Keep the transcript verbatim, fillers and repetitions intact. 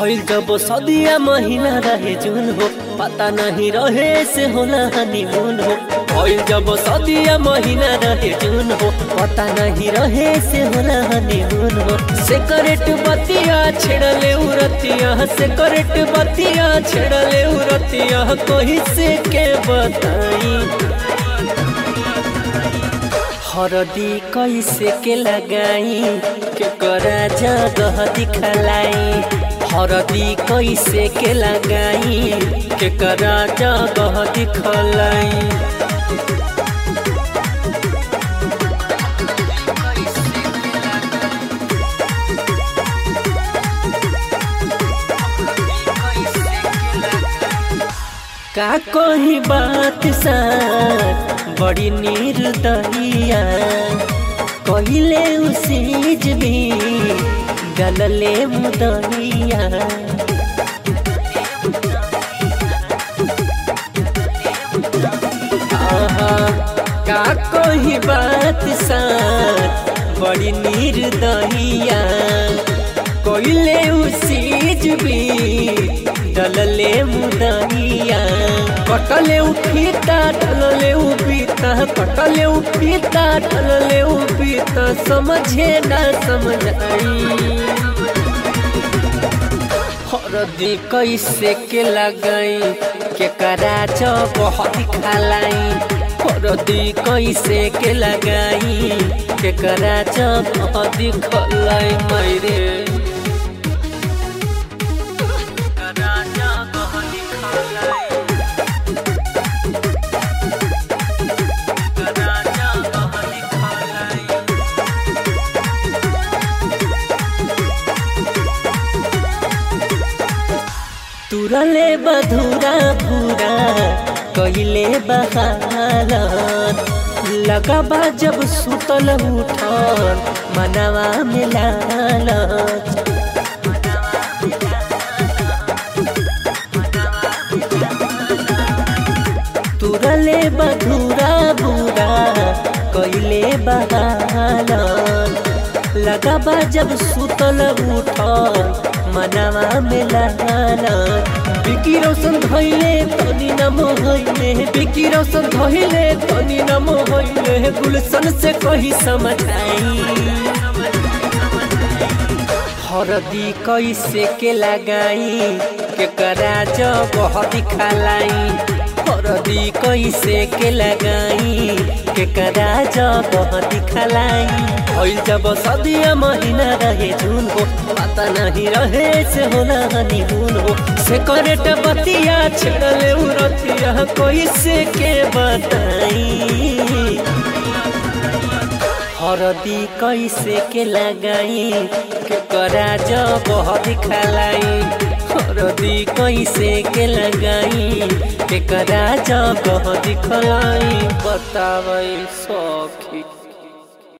भइल जब सदिया महीना रहे जून हो, पता नहीं रहे से होला हनीमून हो। भइल जब सदिया महीना रहे जून हो, पता नहीं रहे से होला हनीमून हो। सिगरेट बतिया छेड़ले उरतिया, सिगरेट बतिया छेड़ले उरतिया, कोई से के बताई हरदी कैसे के लगाई के करा जगह दिखलाई। हरदी कैसे के लगाई के करा जगह दिखलाई। का कोई बात सा बड़ी निर्दयिया, कहिले उसीज भी गलले मुदहिया। का कोई बात सा बड़ी निर्दयिया, कहिले उसीज भी डलले मुदहिया। कटले उठीता ढलले उपीता, कटले उठीता ढलले उपीता, समझे ना समझाई हरदी कैसे के लगाई के करा जगह दिखलाई। हरदी कैसे के लगाई के करा जगह दिखलाई। मेरे तुरले बधुरा भूरा कहिले बहालत, लगबा जब सुतल उठल मनवा में लालच। तुरले बधुरा भूरा कहिले बहालत, लगबा जब सुतल उठल मनवा में लालच। बिकी रोशन धइले तनी नम होइले, बिकी रोशन धइले तनी नम होइले, गुलशन से कही समझाई हरदी कैसे के लगाई के करा जगह दिखलाई। हरदी कैसे के लगाई के करा जगह दिखलाई। भइल जब सदिया महीना रहे जून हो, पता नहीं रहे से होला हनीमून हो। सिगरेट बतिया छेड़ले उरतिया, कैसे के बताई हरदी कैसे के लगाई के करा जगह दिखलाई। हरदी कैसे के लगाई के करा जगह दिखलाई। बतावै सखी।